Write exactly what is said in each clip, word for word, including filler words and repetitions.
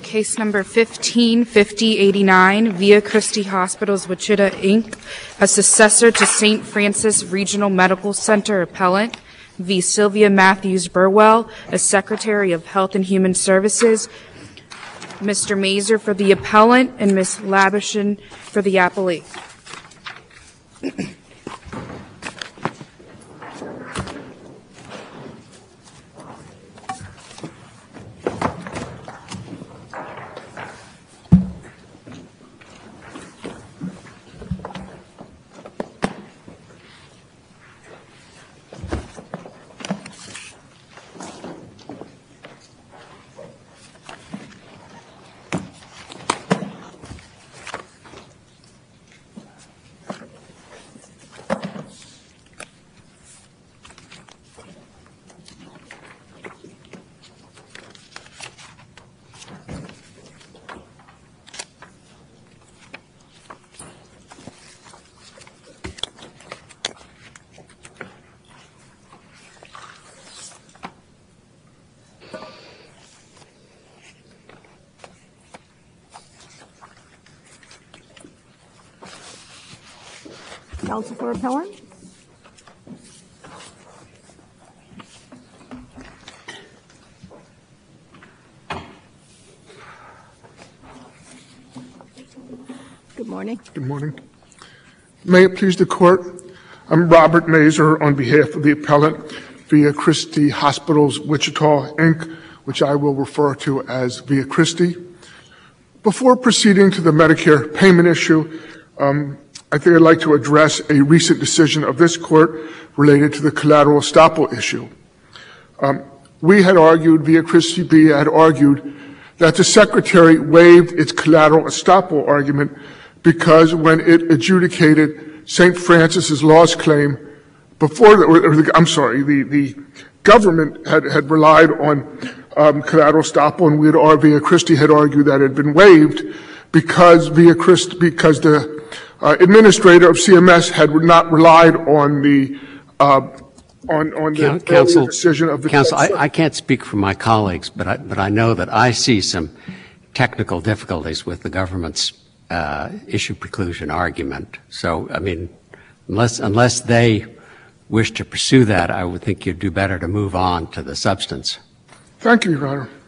Case number fifteen fifty eighty-nine, Via Christi Hospitals, Wichita, Incorporated, a successor to Saint Francis Regional Medical Center appellant, v. Sylvia Matthews Burwell, as Secretary of Health and Human Services, Mister Mazur for the appellant, and Miz Labushin for the appellee. Counsel for appellant. Good morning. Good morning. May it please the court, I'm Robert Mazur on behalf of the appellant, Via Christi Hospitals, Wichita, Incorporated, which I will refer to as Via Christi. Before proceeding to the Medicare payment issue, um, I think I'd like to address a recent decision of this court related to the collateral estoppel issue. Um, we had argued, Via Christi B had argued, that the Secretary waived its collateral estoppel argument because when it adjudicated Saint Francis's loss claim before, the, or the, I'm sorry, the, the government had, had relied on um, collateral estoppel, and we had, or Via Christi had argued that it had been waived because Via Christi, because the Uh, administrator of C M S had not relied on the uh, on on the Counsel, decision of the Counsel. I, I can't speak for my colleagues, but I, but I know that I see some technical difficulties with the government's uh, issue preclusion argument. So, I mean, unless unless they wish to pursue that, I would think you'd do better to move on to the substance. Thank you, Your Honor.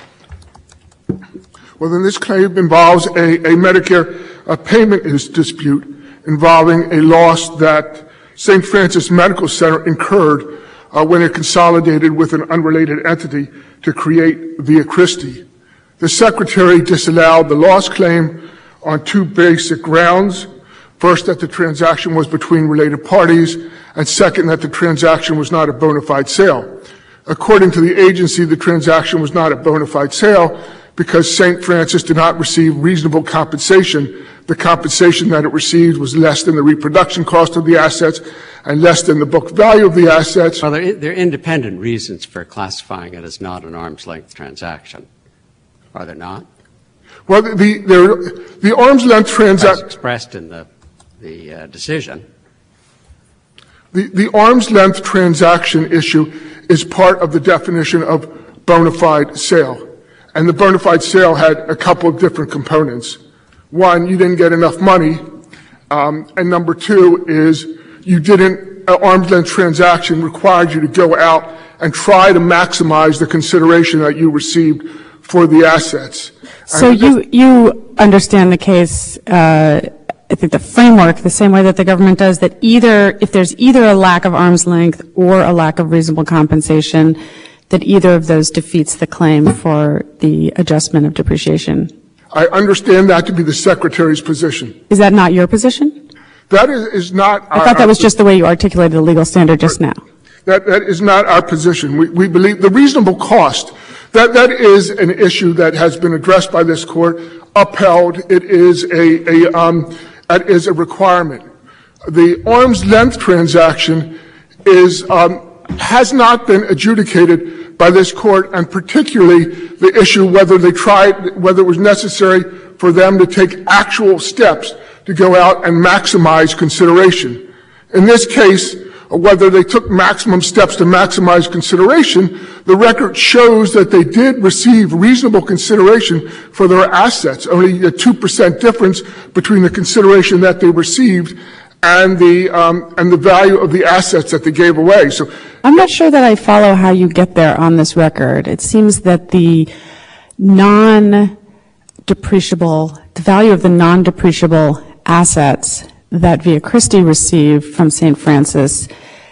Well, then this claim involves a, a Medicare a payment dispute involving a loss that Saint Francis Medical Center incurred uh, when it consolidated with an unrelated entity to create Via Christi. The Secretary disallowed the loss claim on two basic grounds. First, that the transaction was between related parties, and second, that the transaction was not a bona fide sale. According to the agency, the transaction was not a bona fide sale because Saint Francis did not receive reasonable compensation. The compensation that it received was less than the reproduction cost of the assets and less than the book value of the assets. Well, there, there are independent reasons for classifying it as not an arm's length transaction, are there not? Well, the the, the arm's length transaction expressed in the the uh, decision. The the arm's length transaction issue is part of the definition of bona fide sale. And the bona fide sale had a couple of different components. One, you didn't get enough money. Um, and number two is you didn't, an arm's length transaction required you to go out and try to maximize the consideration that you received for the assets. So you, you understand the case, uh, I think the framework the same way that the government does, that either, if there's either a lack of arm's length or a lack of reasonable compensation, that either of those defeats the claim for the adjustment of depreciation. I understand that to be the Secretary's position. Is that not your position? That is, is not I our, thought that was just the way you articulated the legal standard just now. That, that is not our position. We, we believe the reasonable cost, that, that is an issue that has been addressed by this court, upheld. It is a, a, um, it is a requirement. The arm's length transaction is, um, has not been adjudicated by this court, and particularly the issue whether they tried, whether it was necessary for them to take actual steps to go out and maximize consideration. In this case, whether they took maximum steps to maximize consideration, the record shows that they did receive reasonable consideration for their assets, only a two percent difference between the consideration that they received and the um, and the value of the assets that they gave away. So I'm not sure that I follow how you get there on this record. It seems that the non-depreciable, the value of the non-depreciable assets that Via Christi received from Saint Francis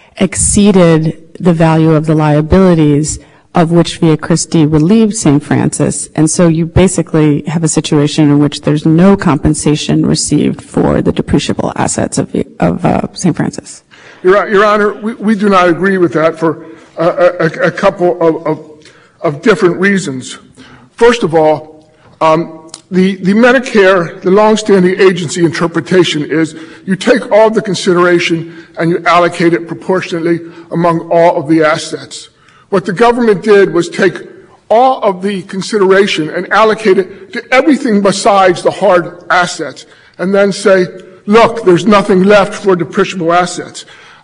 exceeded the value of the liabilities of which Via Christi relieved Saint Francis. And so you basically have a situation in which there's no compensation received for the depreciable assets of, of uh, Saint Francis. Your, Your Honor, we, we do not agree with that for uh, a, a couple of, of, of different reasons. First of all, um, the, the Medicare, the longstanding agency interpretation is you take all the consideration and you allocate it proportionately among all of the assets. What the government did was take all of the consideration and allocate it to everything besides the hard assets, and then say, look, there's nothing left for depreciable assets.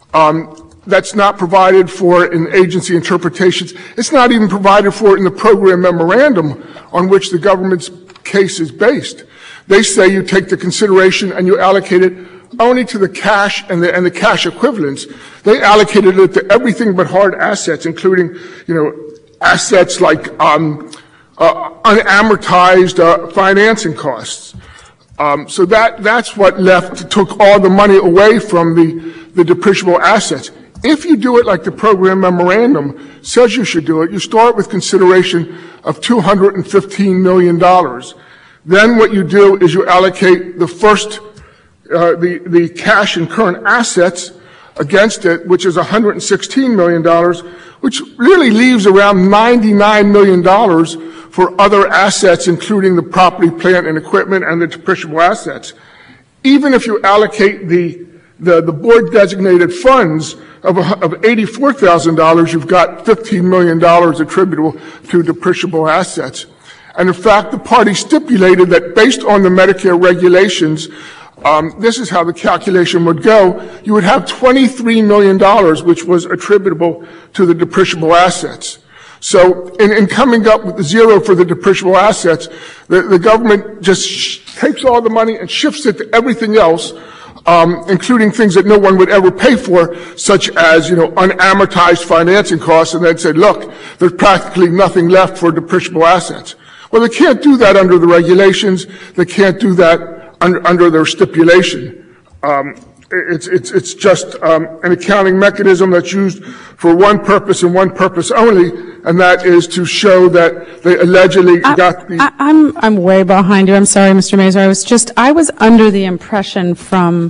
Um, that's not provided for in agency interpretations. It's not even provided for in the program memorandum on which the government's case is based. They say you take the consideration and you allocate it only to the cash and the, and the cash equivalents. They allocated it to everything but hard assets, including, you know, assets like um, uh, unamortized uh, financing costs. Um, so that that's what left, took all the money away from the, the depreciable assets. If you do it like the program memorandum says you should do it, you start with consideration of two hundred fifteen million dollars. Then what you do is you allocate the first Uh, the, the cash and current assets against it, which is one hundred sixteen million dollars, which really leaves around ninety-nine million dollars for other assets, including the property, plant, and equipment, and the depreciable assets. Even if you allocate the, the, the board-designated funds of, of eighty-four thousand dollars, you've got fifteen million dollars attributable to depreciable assets. And in fact, the party stipulated that based on the Medicare regulations, Um, this is how the calculation would go. You would have twenty-three million dollars, which was attributable to the depreciable assets. So in, in coming up with the zero for the depreciable assets, the, the government just sh- takes all the money and shifts it to everything else, um, including things that no one would ever pay for, such as, you know, unamortized financing costs, and then said, look, there's practically nothing left for depreciable assets. Well, they can't do that under the regulations. They can't do that Under, under their stipulation. Um, it's, it's, it's just um, an accounting mechanism that's used for one purpose and one purpose only, and that is to show that they allegedly I, got the... I, I'm, I'm way behind you. I'm sorry, Mister Mazur. I was just, I was under the impression from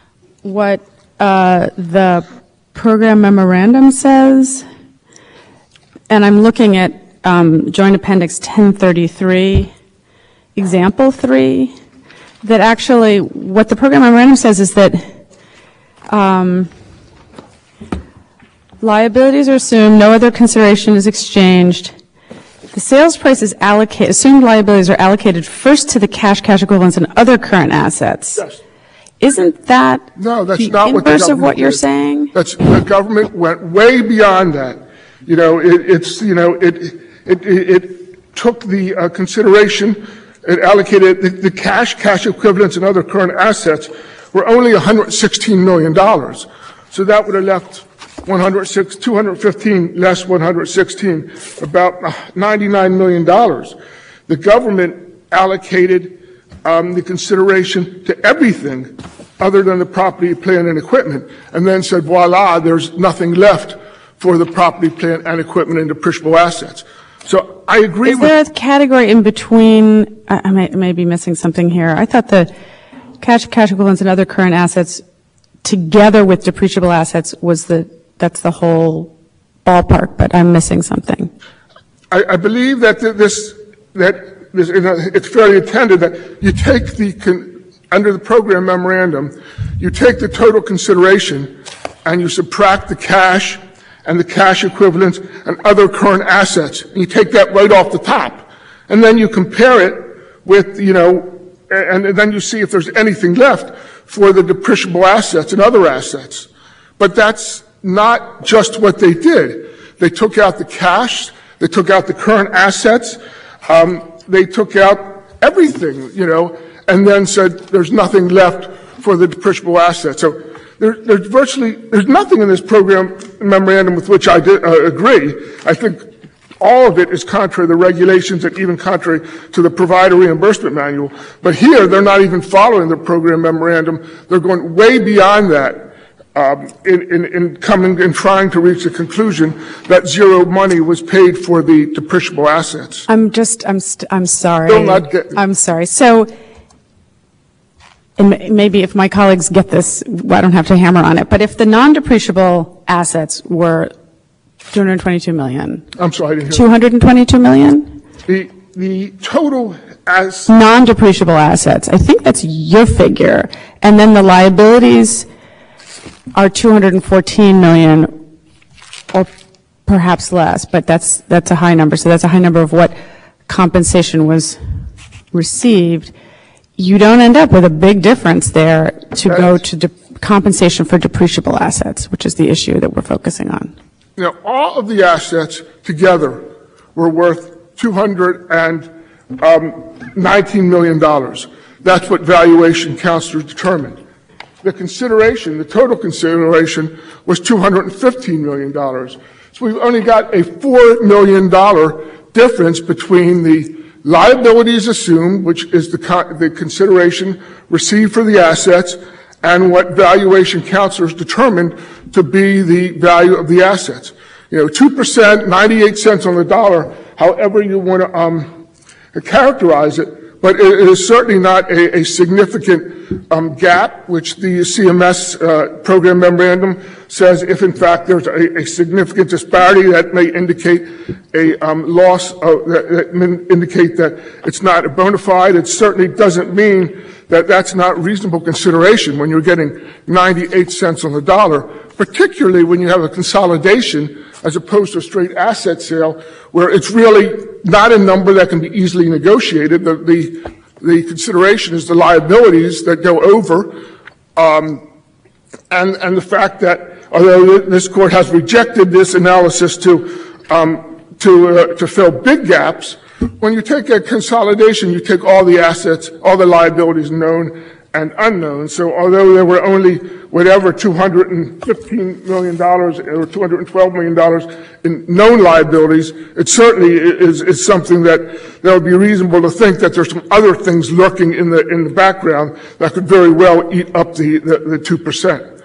what uh, the program memorandum says, and I'm looking at um, Joint Appendix ten thirty-three, Example three, that actually what the program memorandum says is that um, liabilities are assumed, no other consideration is exchanged. The sales price is allocated, assumed liabilities are allocated first to the cash, cash equivalents, and other current assets. Yes. Isn't that no, that's the not what the inverse of what did. you're saying? That's, the government went way beyond that. You know, it, it's, you know, it, it, it, it took the uh, consideration. It allocated the, the cash, cash equivalents, and other current assets were only one hundred sixteen million dollars. So that would have left one hundred six, two hundred fifteen less one hundred sixteen, about ninety-nine million dollars. The government allocated um, the consideration to everything other than the property, plant, and equipment, and then said, voila, there's nothing left for the property, plant, and equipment and depreciable assets. So I agree with... Is with... there a category in between? I, I may, may be missing something here. I thought the cash, cash equivalents, and other current assets together with depreciable assets was the, that's the whole ballpark, but I'm missing something. I, I believe that this, that this, it's fairly intended that you take the, con, under the program memorandum, you take the total consideration and you subtract the cash and the cash equivalents and other current assets. And you take that right off the top. And then you compare it with, you know, and, and then you see if there's anything left for the depreciable assets and other assets. But that's, not just what they did. They took out the cash, they took out the current assets, um, they took out everything, you know, and then said there's nothing left for the depreciable assets. So there, there's virtually, there's nothing in this program memorandum with which I did, uh, agree. I think all of it is contrary to the regulations and even contrary to the provider reimbursement manual. But here, they're not even following the program memorandum. They're going way beyond that um, in, in, in coming and trying to reach the conclusion that zero money was paid for the depreciable assets. I'm just, I'm, st- I'm sorry. Still not getting- I'm sorry. So, and maybe if my colleagues get this, I don't have to hammer on it, but if the non-depreciable assets were two hundred twenty-two million. I'm sorry, I didn't hear. two hundred twenty-two million? The, the total as Non-depreciable assets. I think that's your figure. And then the liabilities are two hundred fourteen million or perhaps less, but that's, that's a high number. So that's a high number of what compensation was received. You don't end up with a big difference there to go to de- compensation for depreciable assets, which is the issue that we're focusing on. Now, all of the assets together were worth two hundred nineteen million dollars. That's what valuation counselors determined. The consideration, the total consideration, was two hundred fifteen million dollars. So we've only got a four million dollars difference between the liabilities assumed, which is the, con- the consideration received for the assets, and what valuation counselors determined to be the value of the assets. You know, two percent, ninety-eight cents on the dollar, however you want to um, characterize it, but it is certainly not a, a significant um, gap, which the C M S uh, program memorandum says if, in fact, there's a, a significant disparity that may indicate a um, loss, of, that, that may indicate that it's not a bona fide. It certainly doesn't mean that that's not reasonable consideration when you're getting ninety-eight cents on the dollar, particularly when you have a consolidation as opposed to a straight asset sale where it's really not a number that can be easily negotiated. The, the, the consideration is the liabilities that go over, um, and, and the fact that although this court has rejected this analysis to, um, to, uh, to fill big gaps, when you take a consolidation, you take all the assets, all the liabilities known and unknown. So although there were only whatever two hundred fifteen million dollars or two hundred twelve million dollars in known liabilities, it certainly is, is something that there would be reasonable to think that there's some other things lurking in the, in the background that could very well eat up the, the, the two percent.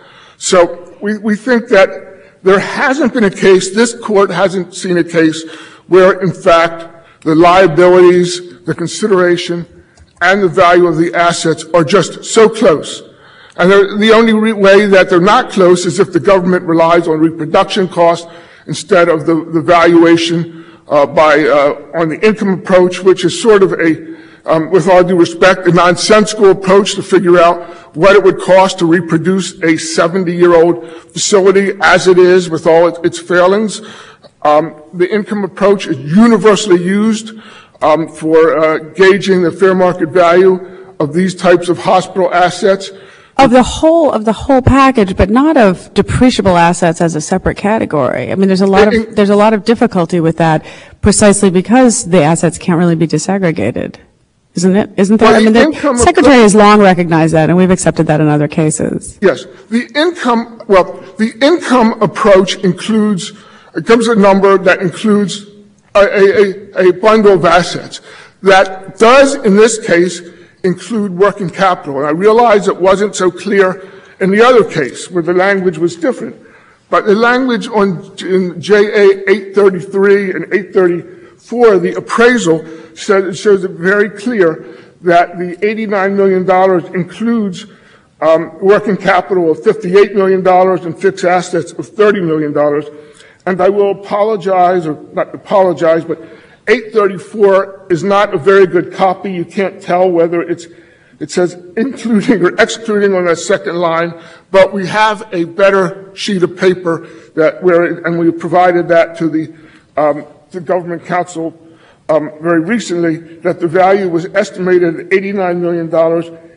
So we, we think that there hasn't been a case, this court hasn't seen a case where, in fact, the liabilities, the consideration, and the value of the assets are just so close. And the only re- way that they're not close is if the government relies on reproduction costs instead of the, the valuation uh, by uh, on the income approach, which is sort of a, um, with all due respect, a nonsensical approach to figure out what it would cost to reproduce a seventy-year-old facility as it is with all its, its failings. Um, the income approach is universally used um, for uh, gauging the fair market value of these types of hospital assets. Of the whole of the whole package, but not of depreciable assets as a separate category. I mean, there's a lot of there's a lot of difficulty with that, precisely because the assets can't really be disaggregated, isn't it? Isn't that? Well, I mean, the the Secretary has long recognized that, and we've accepted that in other cases. Yes, the income. Well, the income approach includes. It comes with a number that includes a, a, a bundle of assets that does, in this case, include working capital. And I realize it wasn't so clear in the other case where the language was different. But the language on in J A eight thirty-three and eight thirty-four, the appraisal, says, it shows it very clear that the eighty-nine million dollars includes um, working capital of fifty-eight million dollars and fixed assets of thirty million dollars. And I will apologize, or not apologize, but eight thirty-four is not a very good copy. You can't tell whether it's, it says including or excluding on that second line, but we have a better sheet of paper that where, and we provided that to the, um, the government council, um, very recently, that the value was estimated at eighty-nine million dollars,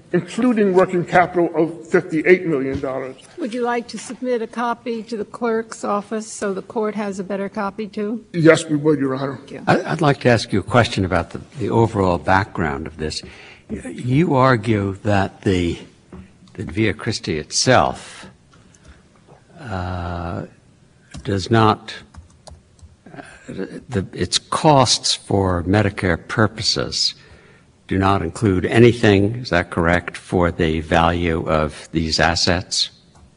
including working capital of fifty-eight million dollars. Would you like to submit a copy to the clerk's office so the court has a better copy too? Yes, we would, Your Honor. Thank you. I'd like to ask you a question about the, the overall background of this. You argue that the that Via Christi itself uh, does not uh, the, its costs for Medicare purposes do not include anything, is that correct, for the value of these assets?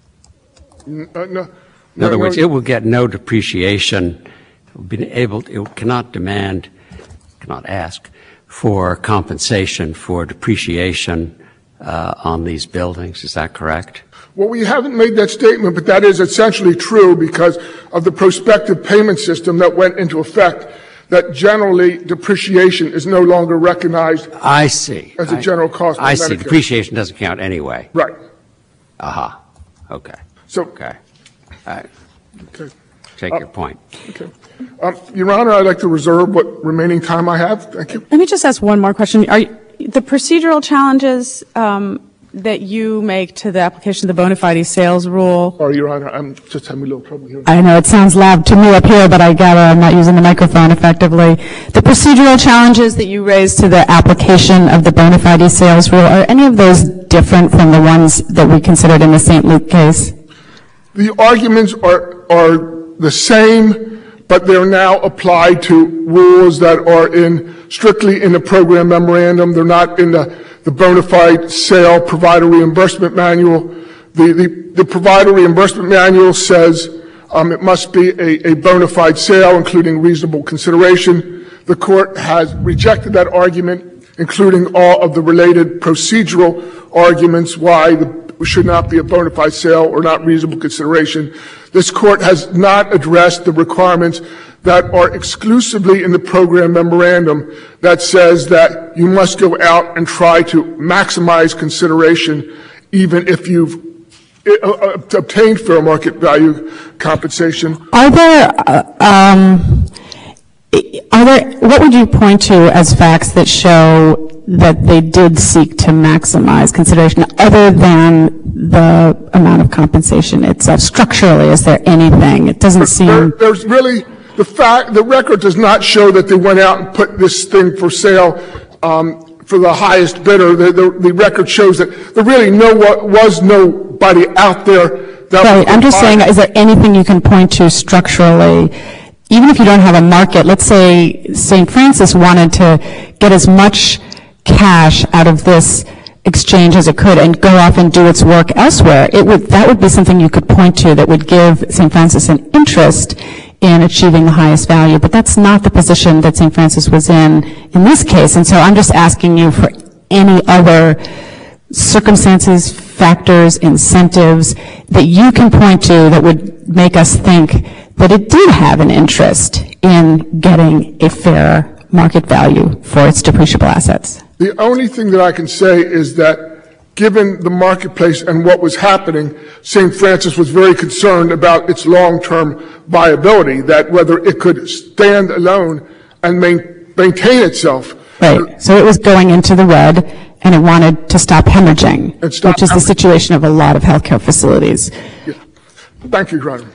Uh, no, In no, other words, no. it will get no depreciation. It will be able, it cannot demand, cannot ask for compensation for depreciation uh, on these buildings. Is that correct? Well, we haven't made that statement, but that is essentially true because of the prospective payment system that went into effect, that generally depreciation is no longer recognized I see. as a I- general cost of I see. Medicare. Depreciation doesn't count anyway. Right. Aha. Okay. So, Okay. I okay. take Uh, your point. Okay. Um, Your Honor, I'd like to reserve what remaining time I have. Thank you. Let me just ask one more question. Are you, the procedural challenges um, that you make to the application of the bona fide sales rule? Sorry, Your Honor, I'm just having a little trouble here. I know it sounds loud to me up here, but I gather I'm not using the microphone effectively. The procedural challenges that you raised to the application of the bona fide sales rule, are any of those different from the ones that we considered in the Saint Luke case? The arguments are, are the same, but they're now applied to rules that are in, strictly in the program memorandum. They're not in the, the bona fide sale provider reimbursement manual. The, the, the provider reimbursement manual says um, it must be a, a bona fide sale, including reasonable consideration. The court has rejected that argument, including all of the related procedural arguments why the should not be a bona fide sale or not reasonable consideration. This court has not addressed the requirements that are exclusively in the program memorandum that says that you must go out and try to maximize consideration even if you've uh, obtained fair market value compensation. Are there, uh, um, are there, what would you point to as facts that show that they did seek to maximize consideration other than the amount of compensation itself? Structurally, is there anything? It doesn't seem... There, there's really, the fact, the record does not show that they went out and put this thing for sale um, for the highest bidder. The, the, the record shows that there really no, was nobody out there that Right, I'm just saying, is there anything you can point to structurally, even if you don't have a market? Let's say Saint Francis wanted to get as much cash out of this exchange as it could and go off and do its work elsewhere. It would, that would be something you could point to that would give Saint Francis an interest in achieving the highest value, but that's not the position that Saint Francis was in in this case. And so I'm just asking you for any other circumstances, factors, incentives that you can point to that would make us think that it did have an interest in getting a fair market value for its depreciable assets. The only thing that I can say is that given the marketplace and what was happening, Saint Francis was very concerned about its long-term viability, that whether it could stand alone and main, maintain itself. Right. So it was going into the red, and it wanted to stop hemorrhaging, And stop which is the hemorrhaging. situation of a lot of healthcare facilities. Yeah. Thank you, Your Honor.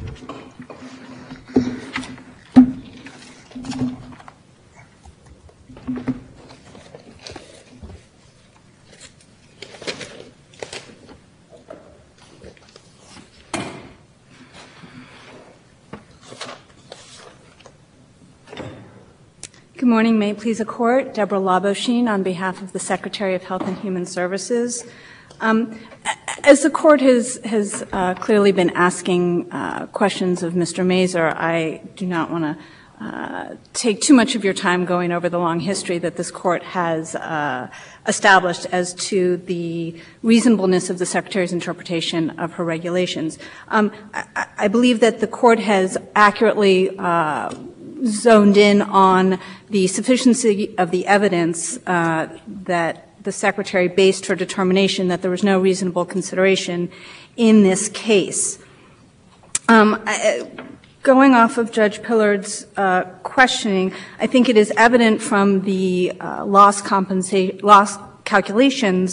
Good morning. May it please the Court. Deborah Laboshin on behalf of the Secretary of Health and Human Services. Um, as the Court has, has uh, clearly been asking uh, questions of Mister Mazur, I do not want to uh, take too much of your time going over the long history that this Court has uh, established as to the reasonableness of the Secretary's interpretation of her regulations. Um, I, I believe that the Court has accurately uh, zoned in on the sufficiency of the evidence uh, that the Secretary based her determination that there was no reasonable consideration in this case. Um, I, going off of Judge Pillard's uh, questioning, I think it is evident from the uh, loss compensa- loss calculations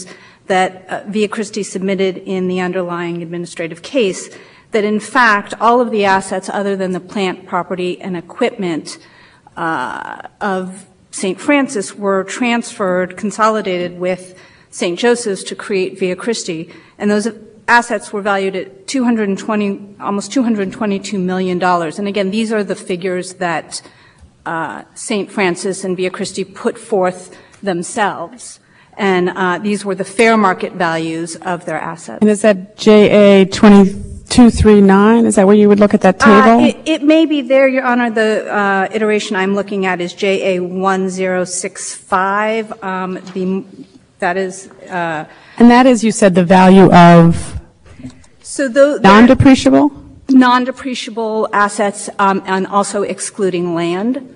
that uh, Via Christi submitted in the underlying administrative case, that in fact all of the assets other than the plant, property, and equipment uh, of Saint Francis were transferred, consolidated with Saint Joseph's to create Via Christi, and those assets were valued at two hundred twenty, almost two hundred twenty-two million dollars. And again, these are the figures that uh, Saint Francis and Via Christi put forth themselves. And uh, these were the fair market values of their assets. And is that J A twenty-two thirty-nine? Is that where you would look at that table? Uh, it, it may be there, Your Honor. The uh, iteration I'm looking at is J A one zero six five. Um, the, that is... Uh, and that is, you said, the value of so the, non-depreciable? Non-depreciable assets um, and also excluding land.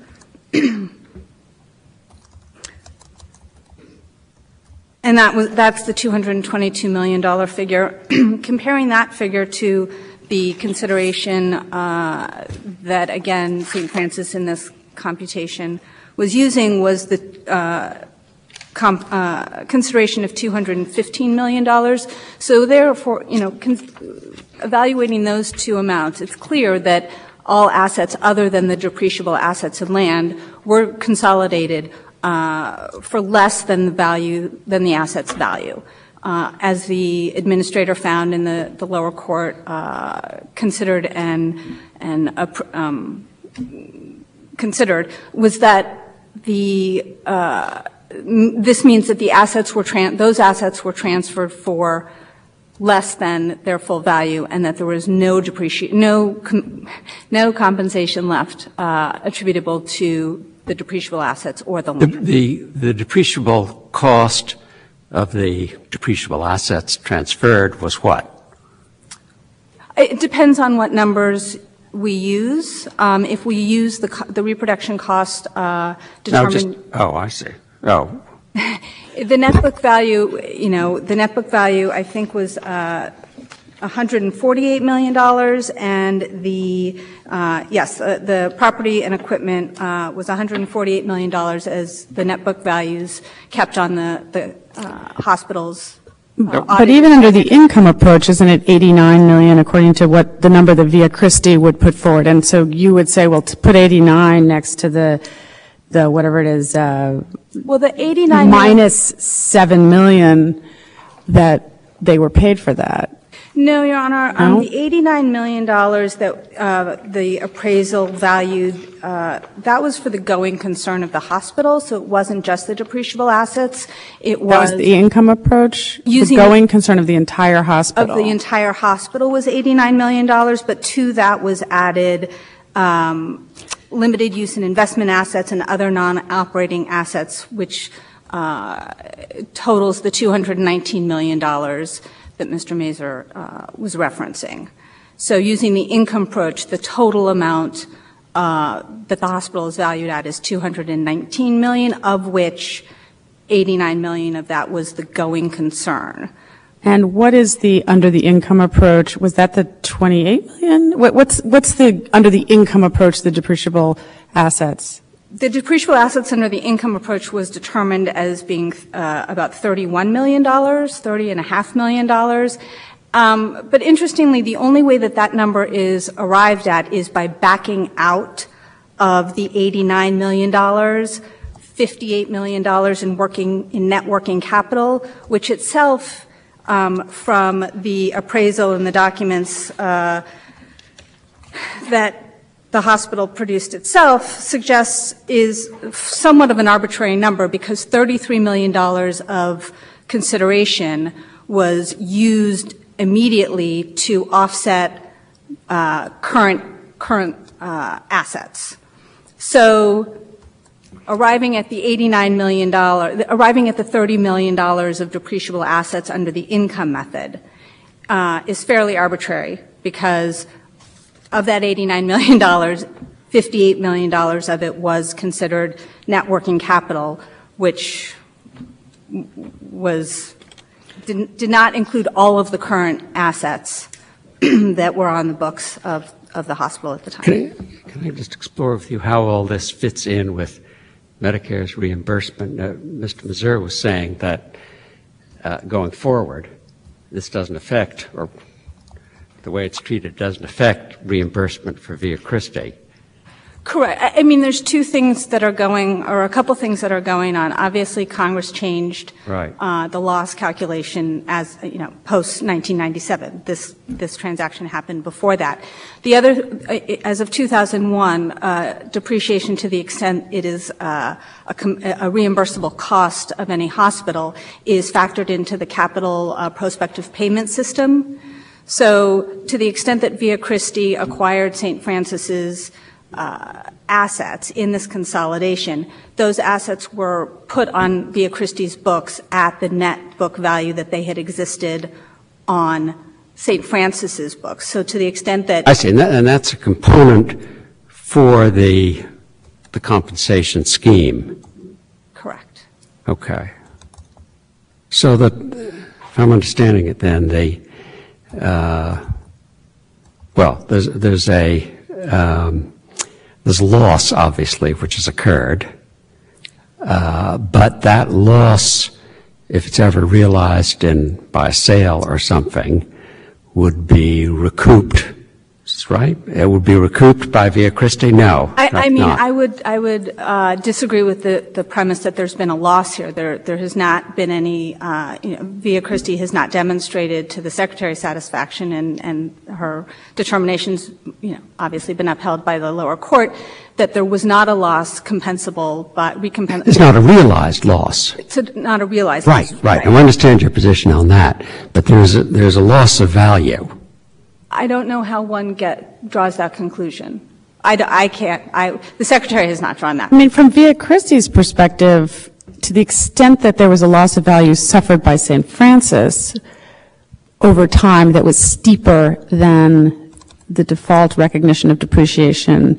And that was, that's the two hundred twenty-two million dollars figure. Comparing that figure to the consideration uh, that, again, Saint Francis in this computation was using was the uh, comp, uh, consideration of two hundred fifteen million dollars. So therefore, you know, con- evaluating those two amounts, it's clear that all assets other than the depreciable assets of land were consolidated Uh, for less than the value, than the asset's value. Uh, as the administrator found in the, the lower court, uh, considered and, and uh, um, considered was that the, uh, m- this means that the assets were, tran- those assets were transferred for less than their full value and that there was no depreciation, no, com- no compensation left, uh, attributable to the depreciable assets or the land. The, the, the depreciable cost of the depreciable assets transferred was what? It depends on what numbers we use. Um, if we use the, the reproduction cost uh, determined. No, just, oh, I see. Oh. The net book value, you know, the net book value I think was uh, one hundred forty-eight million dollars, and the uh, yes, uh, the property and equipment uh, was one hundred forty-eight million dollars as the net book values kept on the the uh, hospitals. Uh, but even under the income approach, isn't it eighty-nine million according to what the number that Via Christi would put forward? And so you would say, well, to put eighty-nine next to the the whatever it is, uh, well, the eighty-nine minus seven million that they were paid for that. No, Your Honor. No? Um, the eighty-nine million dollars that uh, the appraisal valued, uh, that was for the going concern of the hospital, so it wasn't just the depreciable assets. It was, that was the income approach? Using the going concern of the entire hospital? Of the entire hospital was eighty-nine million dollars, but to that was added um, limited use and investment assets and other non-operating assets, which uh, totals the two hundred nineteen million dollars that Mister Mazur uh, was referencing. So using the income approach, the total amount uh, that the hospital is valued at is two hundred nineteen million dollars, of which eighty-nine million dollars of that was the going concern. And what is the, under the income approach, was that the twenty-eight million dollars? What, what's, what's the, under the income approach, the depreciable assets? The depreciable assets under the income approach was determined as being uh, about thirty-one million dollars, thirty and a half million dollars. Um, but interestingly, the only way that that number is arrived at is by backing out of the eighty-nine million dollars, fifty-eight million dollars in working, in net working capital, which itself, um, from the appraisal and the documents uh, that the hospital produced itself suggests is somewhat of an arbitrary number because thirty-three million dollars of consideration was used immediately to offset uh, current current uh, assets. So arriving at the eighty-nine million dollars, arriving at the thirty million dollars of depreciable assets under the income method uh, is fairly arbitrary because of that eighty-nine million dollars, fifty-eight million dollars of it was considered net working capital, which was did, did not include all of the current assets that were on the books of, of the hospital at the time. Can I, can I just explore with you how all this fits in with Medicare's reimbursement? Uh, Mister Mazur was saying that uh, going forward, this doesn't affect, or the way it's treated doesn't affect reimbursement for Via Christi. Correct. I I mean, there's two things that are going, or a couple things that are going on. Obviously, Congress changed Right. uh, the loss calculation as, you know, post nineteen ninety-seven. This this transaction happened before that. The other, uh, as of two thousand one, uh, depreciation to the extent it is uh, a, com- a reimbursable cost of any hospital is factored into the capital uh, prospective payment system. So, to the extent that Via Christi acquired Saint Francis's Uh, assets in this consolidation, those assets were put on Via Christi's books at the net book value that they had existed on Saint Francis's books. So to the extent that I see, and, that, and that's a component for the the compensation scheme. correct. Okay. So that, if I'm understanding it, then the uh, well, there's there's a um, There's loss, obviously, which has occurred, uh, but that loss, if it's ever realized in by a sale or something, would be recouped. Right? It would be recouped by Via Christi? No. I, I mean, not. I would I would uh, disagree with the, the premise that there's been a loss here. There there has not been any. Uh, you know, Via Christi has not demonstrated to the Secretary's satisfaction, and and her determinations, you know, obviously been upheld by the lower court, that there was not a loss compensable by recompensable. It's not a realized loss. It's a, not a realized Right, loss. right. I understand your position on that, but there's a, there's a loss of value. I don't know how one get draws that conclusion. I, I can't. I, the Secretary has not drawn that. I mean, from Via Christi's perspective, to the extent that there was a loss of value suffered by Saint Francis over time that was steeper than the default recognition of depreciation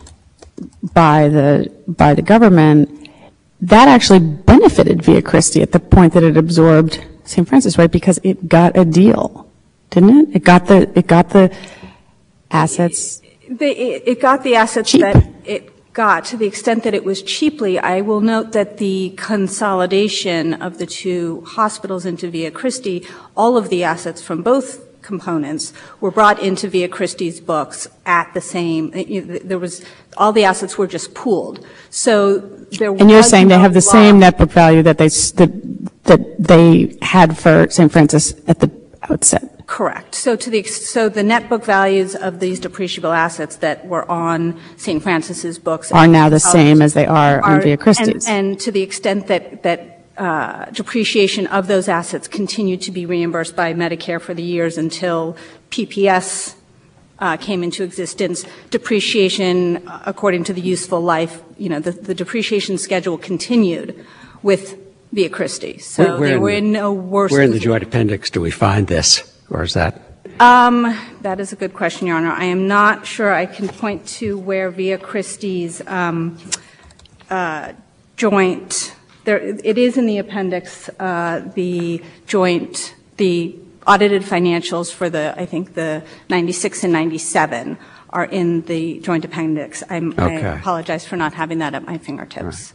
by the by the government, that actually benefited Via Christi at the point that it absorbed Saint Francis, right? Because it got a deal. Didn't it? It got the it got the assets. The, it, it got the assets Cheap. that it got to the extent that it was cheaply. I will note that the consolidation of the two hospitals into Via Christi, all of the assets from both components were brought into Via Christi's books at the same. There was all the assets were just pooled. So there. And you're was saying they no have the loss. same net book value that they s- that that they had for Saint Francis at the outset. Correct. So to the ex- so the net book values of these depreciable assets that were on Saint Francis's books Are now the same as they are on Via Christi's. And, and to the extent that that uh, depreciation of those assets continued to be reimbursed by Medicare for the years until P P S uh, came into existence, depreciation uh, according to the useful life, you know, the, the depreciation schedule continued with Via Christi. So Where- where they in were the- in no worse. Where in the position. joint appendix do we find this? Or is that? Um, that is a good question, Your Honor. I am not sure I can point to where Via Christi's um, uh, joint, there, it is in the appendix, uh, the joint, the audited financials for the, I think, the ninety-six and ninety-seven are in the joint appendix. I'm, I Okay. apologize for not having that at my fingertips.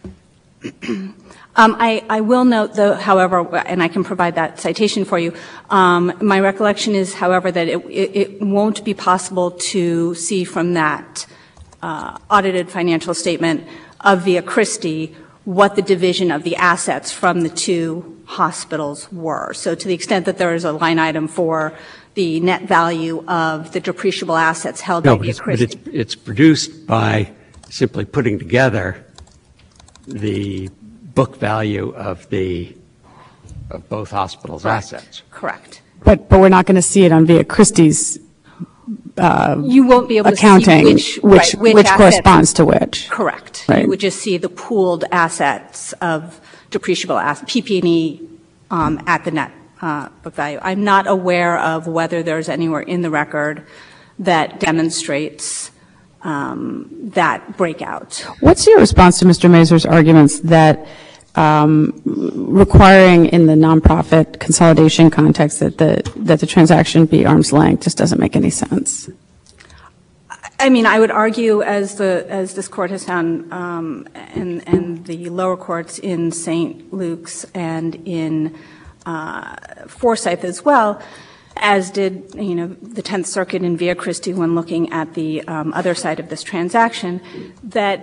Um, I, I will note, though, however, and I can provide that citation for you. Um, my recollection is, however, that it, it, it won't be possible to see from that uh, audited financial statement of Via Christi what the division of the assets from the two hospitals were. So, to the extent that there is a line item for the net value of the depreciable assets held No, by but Via it's, but Christi. it's, it's produced by simply putting together the book value of the of both hospitals' Correct. assets. Correct. But but we're not going to see it on Via Christi's You won't be able accounting, to see which, which right, which, which assets- corresponds to which. Correct. Right. You would just see the pooled assets of depreciable assets, P P and E, um, at the net uh, book value. I'm not aware of whether there's anywhere in the record that demonstrates um, that breakout. What's your response to Mister Mazur's arguments that um, requiring in the nonprofit consolidation context that the that the transaction be arm's length just doesn't make any sense? I mean, I would argue, as the as this court has found, um, and and the lower courts in Saint Luke's and in uh, Forsyth as well, as did, you know, the Tenth Circuit in Via Christi when looking at the um, other side of this transaction, that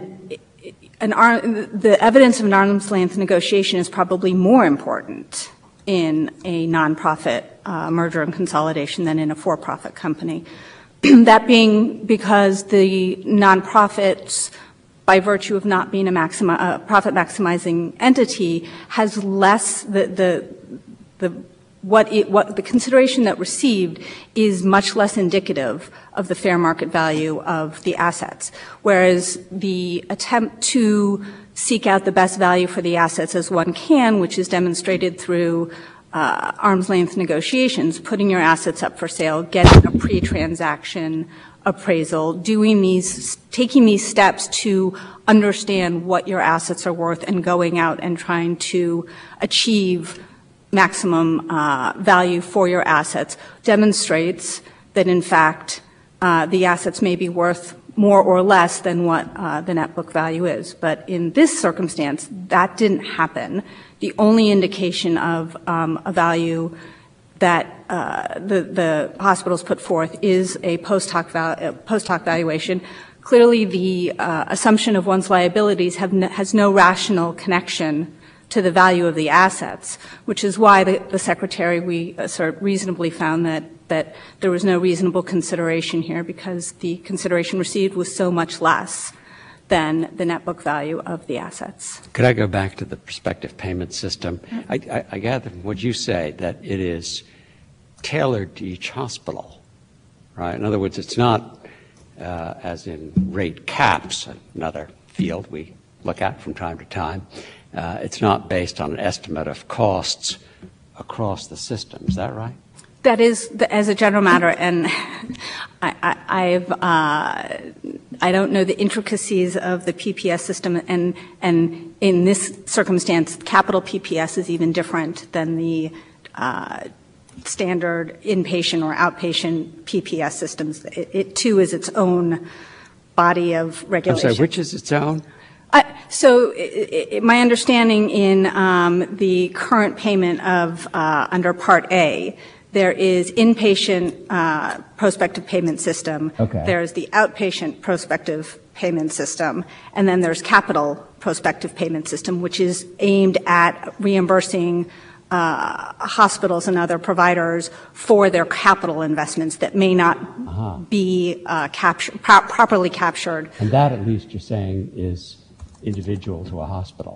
an arm, the evidence of an arm's length negotiation is probably more important in a nonprofit uh, merger and consolidation than in a for-profit company. That being because the nonprofits, by virtue of not being a maximi- uh, profit maximizing entity, has less the the the what it, what the consideration that received is much less indicative of the fair market value of the assets, whereas the attempt to seek out the best value for the assets as one can, which is demonstrated through uh, arm's length negotiations, putting your assets up for sale, getting a pre-transaction appraisal, doing these, taking these steps to understand what your assets are worth and going out and trying to achieve maximum uh, value for your assets demonstrates that, in fact, uh, the assets may be worth more or less than what uh, the net book value is. But in this circumstance, that didn't happen. The only indication of um, a value that uh, the, the hospitals put forth is a post hoc, val- post hoc valuation. Clearly, the uh, assumption of one's liabilities have no, has no rational connection to the value of the assets, which is why the, the Secretary, we assert, reasonably found that, that there was no reasonable consideration here because the consideration received was so much less than the net book value of the assets. Could I go back to the prospective payment system? I, I, I gather from what you say that it is tailored to each hospital, right? In other words, it's not uh, as in rate caps, another field we look at from time to time. Uh, it's not based on an estimate of costs across the system. Is that right? That is, the, as a general matter, and I, I, I've uh, I don't know the intricacies of the P P S system, and and in this circumstance, capital P P S is even different than the uh, standard inpatient or outpatient P P S systems. It, it too is its own body of regulation. I'm sorry, which is its own? Uh, so it, it, my understanding in um, the current payment of uh, under Part A, there is inpatient uh, prospective payment system. Okay. There's the outpatient prospective payment system, and then there's capital prospective payment system, which is aimed at reimbursing uh, hospitals and other providers for their capital investments that may not uh-huh. be uh, capture, pro- properly captured. And that, at least, you're saying is individual to a hospital.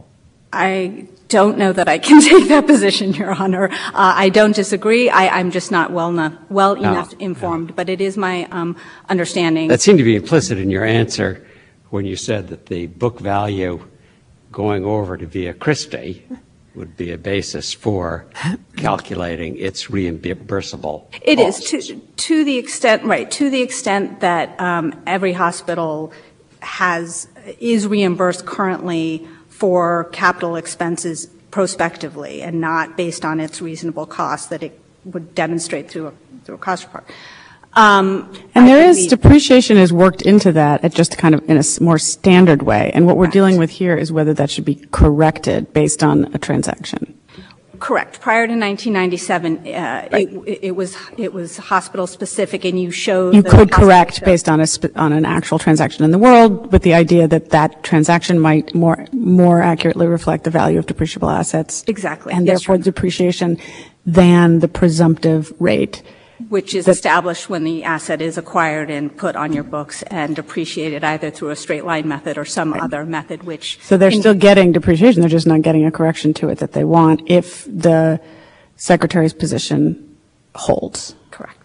I don't know that I can take that position, Your Honor. Uh, I don't disagree. I, I'm just not well enough, well no, enough informed, no. But it is my um, understanding. That seemed to be implicit in your answer when you said that the book value going over to Via Christi would be a basis for calculating its reimbursable It costs. is to, to the extent, right, to the extent that um, every hospital has is reimbursed currently for capital expenses prospectively and not based on its reasonable cost that it would demonstrate through a, through a cost report. Um, and there is depreciation is worked into that at just kind of in a more standard way. And what we're correct. dealing with here is whether that should be corrected based on a transaction. Correct. Prior to nineteen ninety-seven, uh, right. it, it was it was hospital specific, and you showed you the could correct show. based on a on an actual transaction in the world, with the idea that that transaction might more more accurately reflect the value of depreciable assets. Exactly, and yes, therefore right. depreciation than the presumptive rate. Which is established when the asset is acquired and put on your books and depreciated either through a straight line method or some right. other method, which... So they're still getting depreciation, they're just not getting a correction to it that they want if the Secretary's position holds. Correct.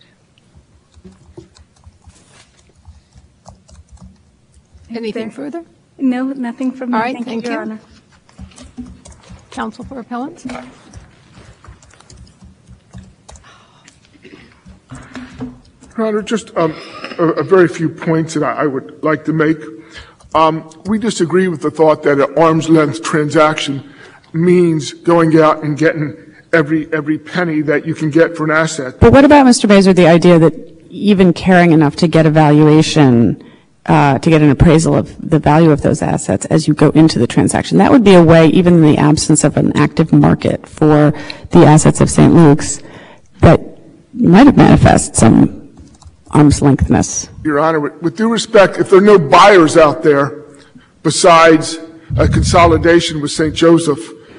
Anything further? No, nothing from me. All right, thank, thank you, you. Your Honor. Counsel for appellants? Your Honor, just um, a, a very few points that I, I would like to make. Um, we disagree with the thought that an arm's length transaction means going out and getting every every penny that you can get for an asset. But what about, Mister Mazur, the idea that even caring enough to get a valuation uh, to get an appraisal of the value of those assets as you go into the transaction. That would be a way, even in the absence of an active market for the assets of Saint Luke's, that might manifest some arm's lengthness. Your Honor, with, with due respect, if there are no buyers out there besides a consolidation with Saint Joseph,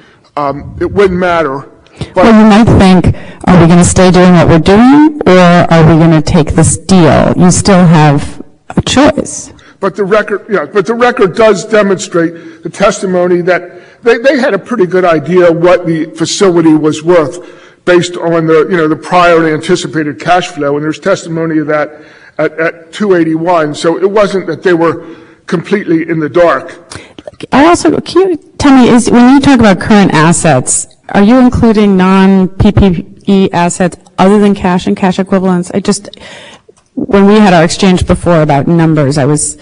um, it wouldn't matter. But well, you might think, are we going to stay doing what we're doing, or are we going to take this deal? You still have a choice. But the record, yeah, but the record does demonstrate the testimony that they, they had a pretty good idea what the facility was worth based on the, you know, the prior and anticipated cash flow, and there's testimony of that at, at two eighty-one. So it wasn't that they were completely in the dark. I also, can you tell me, is when you talk about current assets, are you including non-P P E assets other than cash and cash equivalents? I just, when we had our exchange before about numbers, I was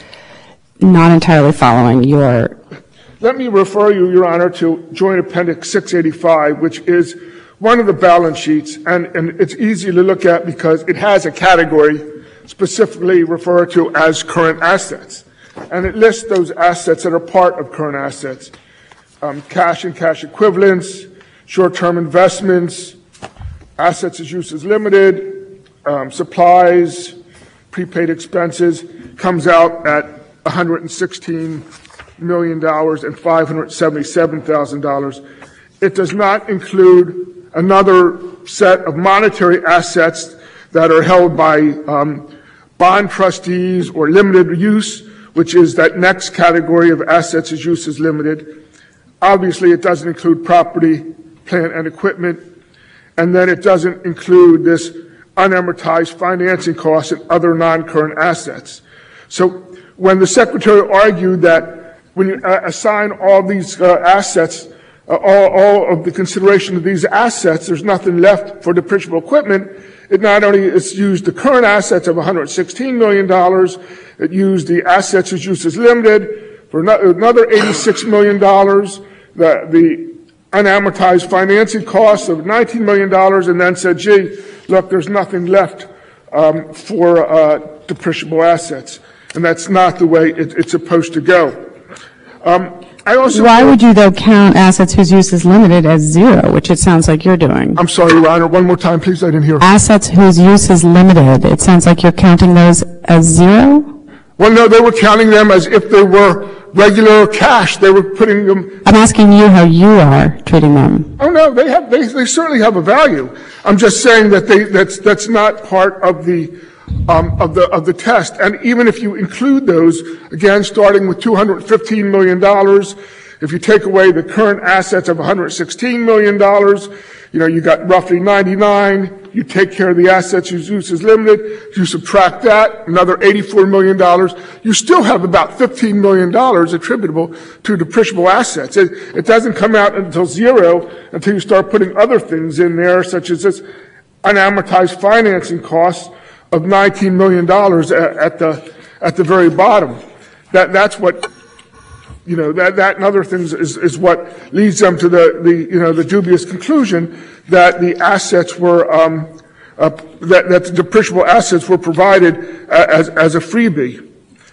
not entirely following your. Let me refer you, Your Honor, to Joint Appendix six eighty-five, which is one of the balance sheets, and, and it's easy to look at because it has a category specifically referred to as current assets. And it lists those assets that are part of current assets. Um, cash and cash equivalents, short-term investments, assets as uses limited, um, supplies, prepaid expenses, comes out at one hundred sixteen million dollars and five hundred seventy-seven thousand dollars. It does not include another set of monetary assets that are held by um, bond trustees or limited use, which is that next category of assets as uses limited. Obviously, it doesn't include property, plant, and equipment. And then it doesn't include this unamortized financing costs and other non-current assets. So when the Secretary argued that when you uh, assign all these uh, assets, uh, all, all of the consideration of these assets, there's nothing left for depreciable equipment, it not only it's used the current assets of one hundred sixteen million dollars, it used the assets as uses limited for another eighty-six million dollars, the, the unamortized financing costs of nineteen million dollars, and then said, gee, look, there's nothing left um, for uh, depreciable assets. And that's not the way it, it's supposed to go. Um, I also Why would you, though, count assets whose use is limited as zero, which it sounds like you're doing? I'm sorry, Your Honor. One more time, please. I didn't hear. Assets whose use is limited. It sounds like you're counting those as zero? Well, no, they were counting them as if they were regular cash. They were putting them. I'm asking you how you are treating them. Oh, no, they have, they, they certainly have a value. I'm just saying that they, that's, that's not part of the, um, of the, of the test. And even if you include those, again, starting with two hundred fifteen million dollars, if you take away the current assets of one hundred sixteen million dollars, you know, you got roughly ninety-nine. You take care of the assets whose use is limited. You subtract that, another eighty-four million dollars. You still have about fifteen million dollars attributable to depreciable assets. It, it doesn't come out until zero until you start putting other things in there, such as this unamortized financing costs of nineteen million dollars at, at the at the very bottom. That that's what. You know, that, that and other things is, is what leads them to the, the, you know, the dubious conclusion that the assets were, um, uh, that, that the depreciable assets were provided as, as a freebie.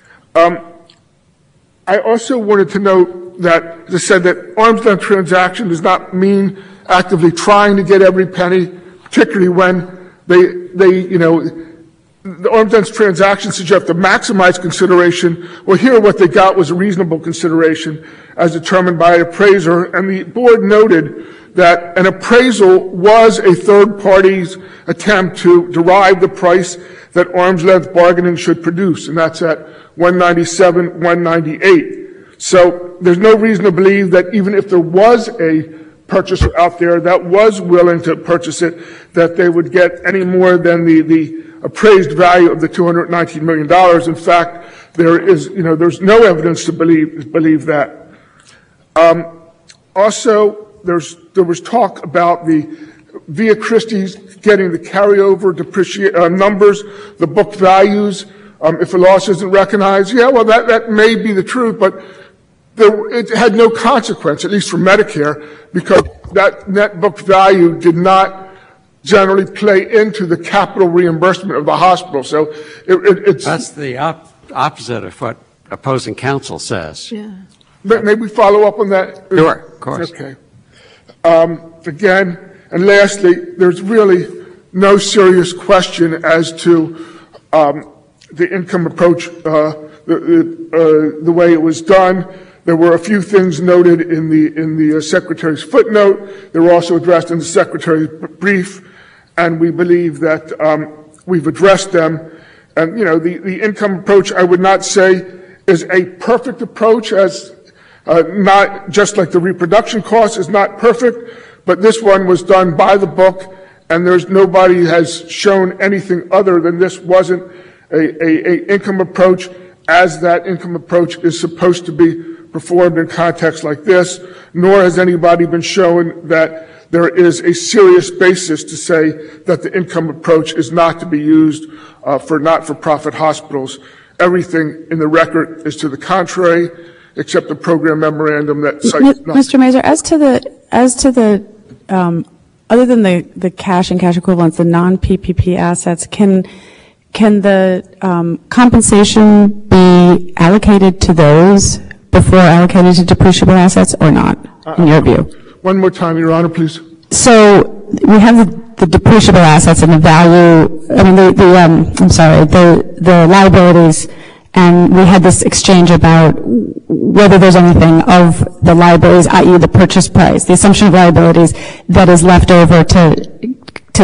Um, I also wanted to note that, as I said, that arm's length transaction does not mean actively trying to get every penny, particularly when they, they, you know, the arm's length transactions suggest to maximize consideration. Well, here what they got was a reasonable consideration as determined by an appraiser, and the board noted that an appraisal was a third party's attempt to derive the price that arm's length bargaining should produce, and that's at one ninety-seven, one ninety-eight. So there's no reason to believe that even if there was a purchaser out there that was willing to purchase it, that they would get any more than the, the appraised value of the two hundred nineteen million dollars. In fact, there is, you know, there's no evidence to believe, believe that. Um, also, there's, there was talk about the Via Christi's getting the carryover depreciate, uh, numbers, the book values, um, if a loss isn't recognized. Yeah, well, that, that may be the truth, but there, it had no consequence, at least for Medicare, because that net book value did not generally play into the capital reimbursement of the hospital. So it, it, it's that's the op- opposite of what opposing counsel says. Yeah. May may we follow up on that? Sure, of course. Okay. Um, Again, and lastly, there's really no serious question as to um, the income approach, uh, the, uh, the way it was done. There were a few things noted in the in the uh, Secretary's footnote. They were also addressed in the Secretary's brief, and we believe that um, we've addressed them. And, you know, the, the income approach, I would not say is a perfect approach, as uh, not just like the reproduction cost is not perfect, but this one was done by the book, and there's nobody has shown anything other than this wasn't a, a, a income approach, as that income approach is supposed to be performed in contexts like this, nor has anybody been shown that there is a serious basis to say that the income approach is not to be used uh, for not-for-profit hospitals. Everything in the record is to the contrary, except the program memorandum that cites nothing. Mister Mazur, as to the, as to the, um, other than the, the cash and cash equivalents, the non-P P P assets, can, can the um, compensation be allocated to those before allocated to depreciable assets or not, in your view? One more time, Your Honor, please. So we have the, the depreciable assets and the value, I mean, the, the um, I'm sorry, the, the liabilities, and we had this exchange about whether there's anything of the liabilities, that is the purchase price, the assumption of liabilities that is left over to, to,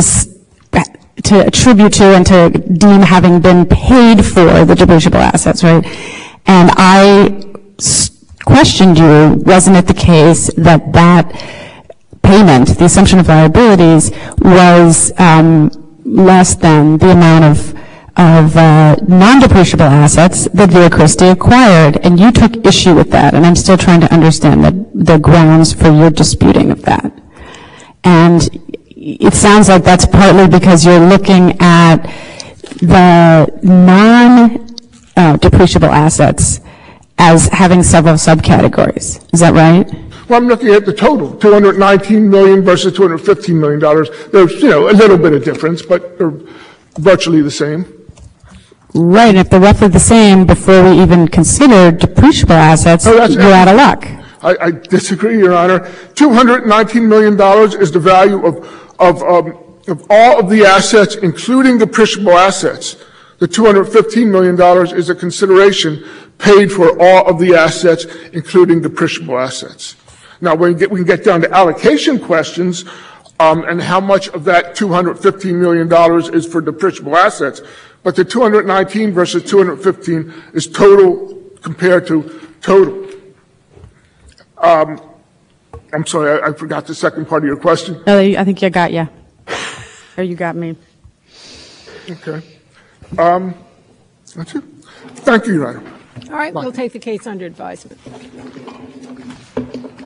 to attribute to and to deem having been paid for the depreciable assets, right? And I questioned you, wasn't it the case that that payment, the assumption of liabilities, was um, less than the amount of of uh, non-depreciable assets that Via Christi acquired, and you took issue with that, and I'm still trying to understand the, the grounds for your disputing of that. And it sounds like that's partly because you're looking at the non-depreciable uh, assets as having several subcategories. Is that right? Well, I'm looking at the total, two hundred nineteen million dollars versus two hundred fifteen million dollars. There's, you know, a little bit of difference, but they're virtually the same. Right, and if they're roughly the same before we even consider depreciable assets, Oh, that's- you're out of luck. I, I disagree, Your Honor. two hundred nineteen million dollars is the value of, of, um, of all of the assets, including depreciable assets. The two hundred fifteen million dollars is a consideration paid for all of the assets, including depreciable assets. Now, when we, get, we can get down to allocation questions, um, and how much of that two hundred fifteen million dollars is for depreciable assets, but the two hundred nineteen versus two hundred fifteen is total compared to total. Um, I'm sorry, I, I forgot the second part of your question. No, I think you got you. Or you got me. Okay. Um, that's it. Thank you, Your Honor. All right, we'll take the case under advisement.